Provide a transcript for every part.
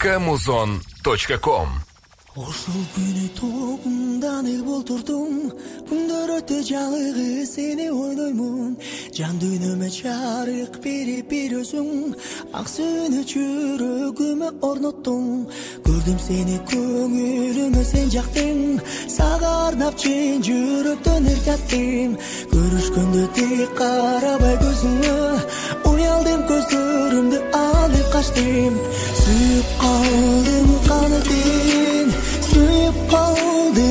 muzon.com. Ошол күнү тогумданып олтурдум, күндөр өтө жалыгы сени ойлоймун. Жан дүйнөмө чарык берип бир өзүң, ак сөнү жүрөгүмө орноттуң. Көрдүм сени көңүлүмө сен жактың, сага арнап чын жүрөктөн эртастым. Көрүшкөндө тек карабай көзүңө, уялдым көздөрүмдү алып качтым. Сүйүп калдым канатын, suyup kaldım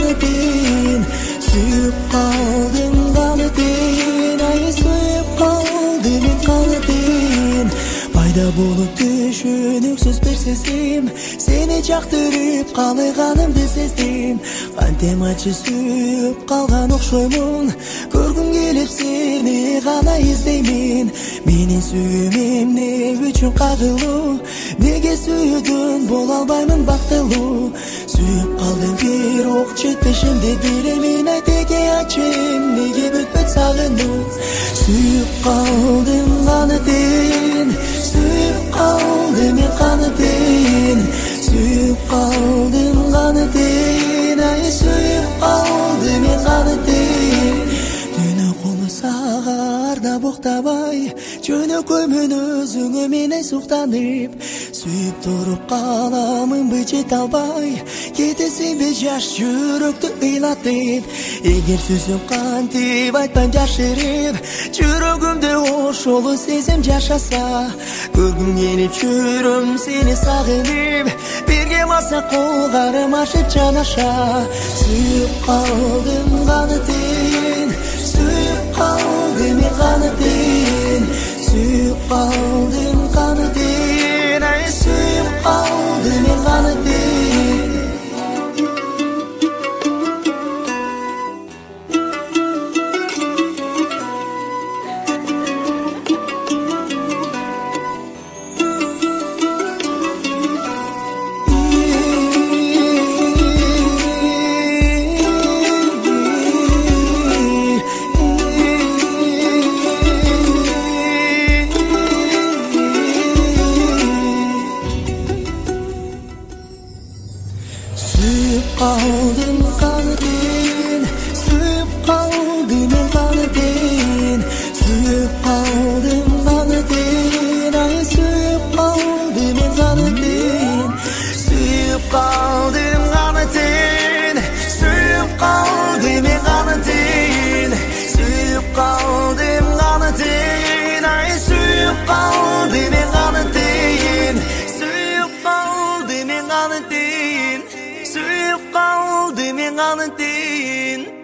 kanatın, suyup kaldım kanatın, ay suyup kaldım kanatın. Пайда болуп түшүнүксүз бир сезим, сени жактырып калганымды сездим. Кантем ачы сүйүп калган окшоймун, көргүм келип сени гана издеймин. Менин сүйүүм эмне үчүн кагылуу, неге сүйүүдөн боло албаймын бактылуу. Сүйүп калдым бирок жетпешимди билемин, айт эге ачым неге бүтпөт сагынуу. Сүйүп калдым канатын, suyup kaldım kanatın, suyup kaldım kanatın, ay suyup kaldım kanatın. Dünü kolu sağarda boktабай, жөнөкөймүн өзүңө менен суктанып. Сүйүп туруп каламынбы жете албай, кетесиңби жаш жүрөктү ыйлатып. Эгер сөзүм кантип айтпайм жашырып, жүрөгүмдө ошол сезим жашаса. Көргүм келип жүрөм сени сагынып, бирге барсак колгарым ашып жанаша. Сүйүп калдым канатын, suyup kaldım kanatın, suyup kaldım kanatın, ay suyup kaldım kanatın. Suyup kaldım kanatın, suyup kaldım kanatın, suyup kaldım kanatın, ay suyup kaldım kanatın. Suyup kaldım kanatın, suyup kaldım kanatın, suyup kaldım kanatın, ay suyup kaldım kanatın, suyup kaldım kanatın. Suyup kaldım kanatın.